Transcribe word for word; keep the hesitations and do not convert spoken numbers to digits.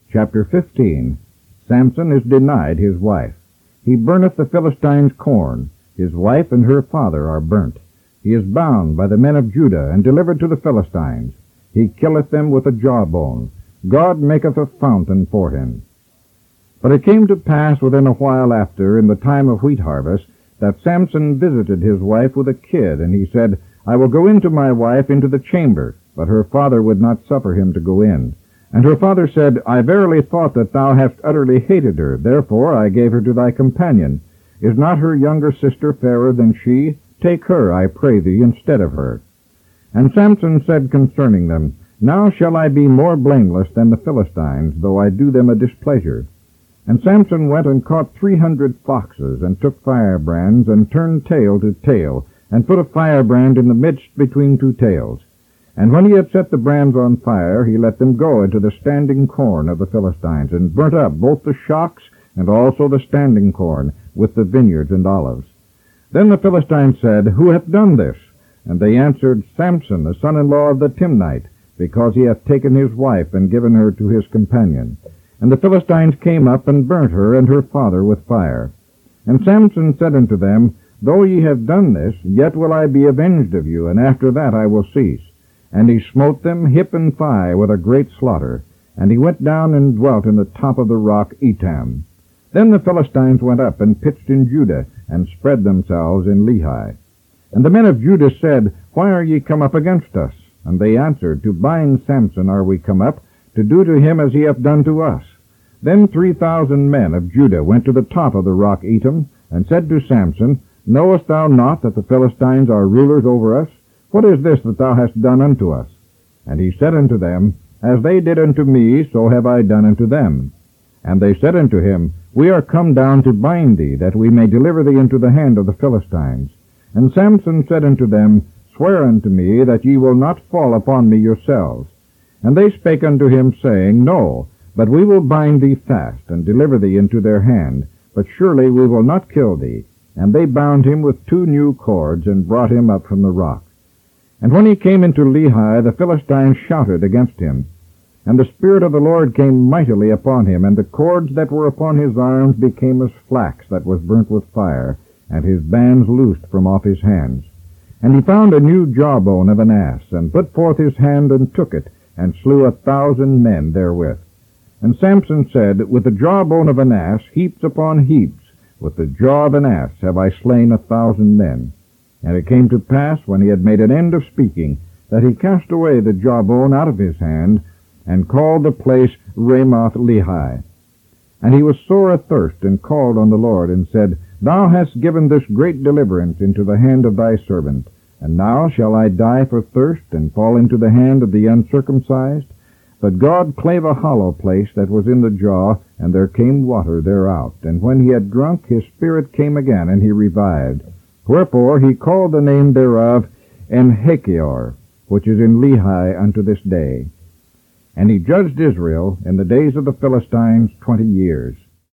Chapter fifteen. Samson is denied his wife. He burneth the Philistines' corn. His wife and her father are burnt. He is bound by the men of Judah, and delivered to the Philistines. He killeth them with a jawbone. God maketh a fountain for him. But it came to pass within a while after, in the time of wheat harvest, that Samson visited his wife with a kid, and he said, I will go in to my wife into the chamber. But her father would not suffer him to go in. And her father said, I verily thought that thou hast utterly hated her. Therefore I gave her to thy companion. Is not her younger sister fairer than she? Take her, I pray thee, instead of her. And Samson said concerning them, Now shall I be more blameless than the Philistines, though I do them a displeasure. And Samson went and caught three hundred foxes, and took firebrands, and turned tail to tail, and put a firebrand in the midst between two tails. And when he had set the brands on fire, he let them go into the standing corn of the Philistines, and burnt up both the shocks and also the standing corn, with the vineyards and olives. Then the Philistines said, Who hath done this? And they answered, Samson, the son-in-law of the Timnite, because he hath taken his wife, and given her to his companion. And the Philistines came up, and burnt her and her father with fire. And Samson said unto them, Though ye have done this, yet will I be avenged of you, and after that I will cease. And he smote them hip and thigh with a great slaughter. And he went down and dwelt in the top of the rock Etam. Then the Philistines went up and pitched in Judah, and spread themselves in Lehi. And the men of Judah said, Why are ye come up against us? And they answered, To bind Samson are we come up, to do to him as he hath done to us. Then three thousand men of Judah went to the top of the rock Etam, and said to Samson, Knowest thou not that the Philistines are rulers over us? What is this that thou hast done unto us? And he said unto them, As they did unto me, so have I done unto them. And they said unto him, We are come down to bind thee, that we may deliver thee into the hand of the Philistines. And Samson said unto them, Swear unto me that ye will not fall upon me yourselves. And they spake unto him, saying, No, but we will bind thee fast, and deliver thee into their hand, but surely we will not kill thee. And they bound him with two new cords, and brought him up from the rock. And when he came into Lehi, the Philistines shouted against him. And the Spirit of the Lord came mightily upon him, and the cords that were upon his arms became as flax that was burnt with fire, and his bands loosed from off his hands. And he found a new jawbone of an ass, and put forth his hand, and took it, and slew a thousand men therewith. And Samson said, With the jawbone of an ass, heaps upon heaps, with the jaw of an ass have I slain a thousand men. And it came to pass, when he had made an end of speaking, that he cast away the jawbone out of his hand, and called the place Ramoth Lehi. And he was sore athirst, and called on the Lord, and said, Thou hast given this great deliverance into the hand of thy servant, and now shall I die for thirst, and fall into the hand of the uncircumcised? But God clave a hollow place that was in the jaw, and there came water thereout. And when he had drunk, his spirit came again, and he revived. Wherefore he called the name thereof Enhachior, which is in Lehi unto this day. And he judged Israel in the days of the Philistines twenty years.